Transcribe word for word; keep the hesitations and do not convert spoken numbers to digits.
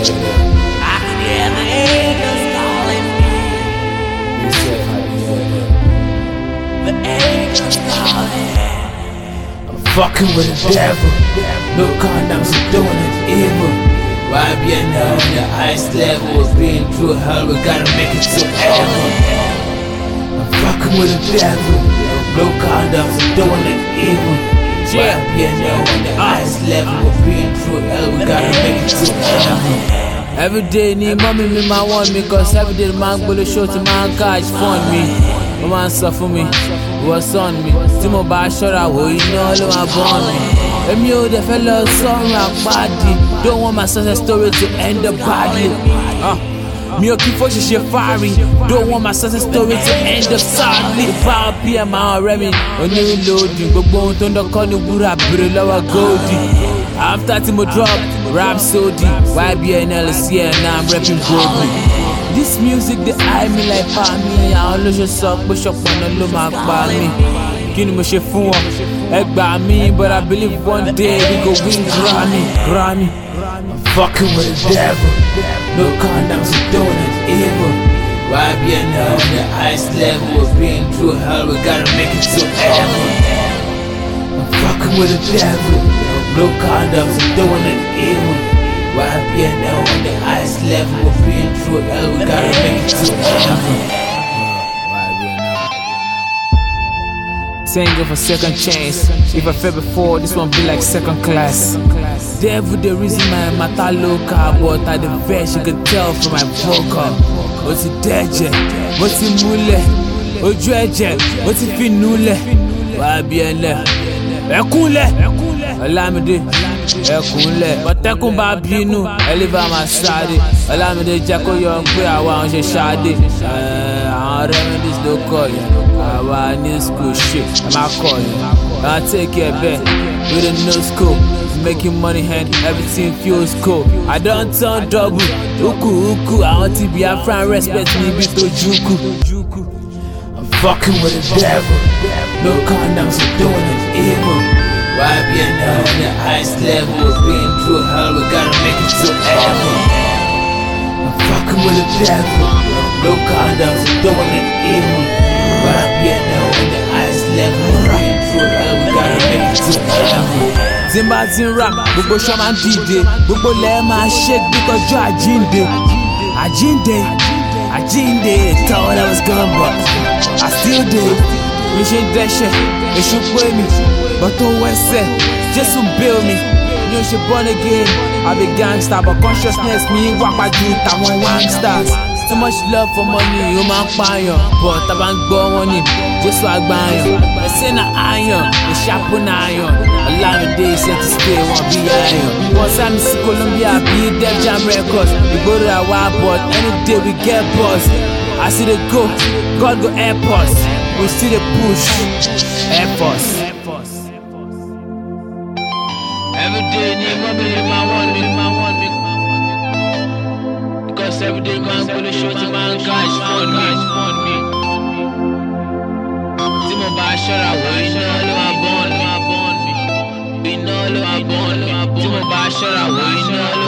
I can hear the angels calling me. The angels calling. I'm fucking with the devil. No condoms, I'm doing it evil. Why be now on the highest level of being through hell? We gotta make it to heaven. I'm fucking with the devil. No condoms, I'm doing it evil. Why be now on the highest level of being through hell? We gotta make it to heaven. Every day need mommy me man want me, cause every day the man go to show to man catch fun me. My man suffer me, what's on me? Timo ba shora wo you know all my born me. Emi o the fellow song rap body. Don't want my success story to end up badly. Uh. Me o keep for she fiery. Don't want my success story to end up sadly. The power P M I already on new loading. Gbogbo ohun tó ń dọ́kọ́ ní wúrà bèrè lọ́wọ́ goldie. After Timo drop, rap so deep. Y B N L is here now I'm rapping boldly. This music they eye me like pa me. I always just suck, push up on the low mark by me. Kini mo ṣe fún wọn, ẹ gbà mí, but I believe one day we go win Grammy, Grammy. I'm fucking with the devil. No condoms, I'm doing it evil. Why be now on the highest level of being through hell? We gotta make it to heaven. I'm fucking with the devil. No condoms, I'm doing it evil. Why be now on the highest level of being through hell? We gotta make it to heaven. Thank you for second chance. If I fail before, this one be like second class. Devil the reason my matter local, but at the verse you can tell from my vocal. What's it deje? What's it mule? Ojú ẹ̀jẹ̀? What's it finule? Why be in there? Ẹkúnlẹ̀, Ọlámídé, ẹkúnlẹ̀. Bọ́tẹ́kùn bá bínú, ẹlẹ́bà máa sáré. Ọlámídé jẹ́ kó yọ pé àwa ń ṣe ṣáde. Àwọn remedies ló kọ̀ yẹn. Àwa ní school shit, ẹ má kọ̀ yẹn. I take care back with a new school. Making money and everything feels cool. I don't turn double. Uku uku, I want to be a friend, respect me, be to juku. I'm fucking with the devil. No condoms, I'm doing it evil. Why be now on the highest level of being through hell? We gotta make it to heaven. I'm fucking with the devil. No condoms, I'm doing it evil. Why be now on the highest level of being through hell? We gotta make it to heaven. Timba tin rap, gbogbo ṣọ́ máa ń dìde, gbogbo lẹ́ẹ̀ máa shake bí tọ́jú àjínde. Àjínde, àjínde, thought I was gone but I still did. Mi ṣe ń dẹ́ṣẹ̀, èṣù pé mi, but tó wẹ́sẹ̀, Jésù bail mi. Mi ò ṣe born again, I be gangster but consciousness mi wà pàjù tàwọn wangsters. Too much love for money, ó máa ń pààyàn, but tá bá ń gbọ́ wọn ni Jésù àgbáyàn. Ẹ̀sìn náà àyàn, ìṣàpò náà àyàn. Ọlámídé iṣẹ́ ti stay wọn bí àyàn. Wọ́n sáàmì sí Colombia bí Def Jam Records. Ìgboro àwa but any day we get buzz. I see the go, God go help us. We still dey push, help us. Every day ni mommy ni ma want me, ma want me. Because every day man go to show to man cash fund me, fund me. Timo ba shora wo iná ló ma born me, born me. Iná ló ma born me. Timo ba shora wo iná ló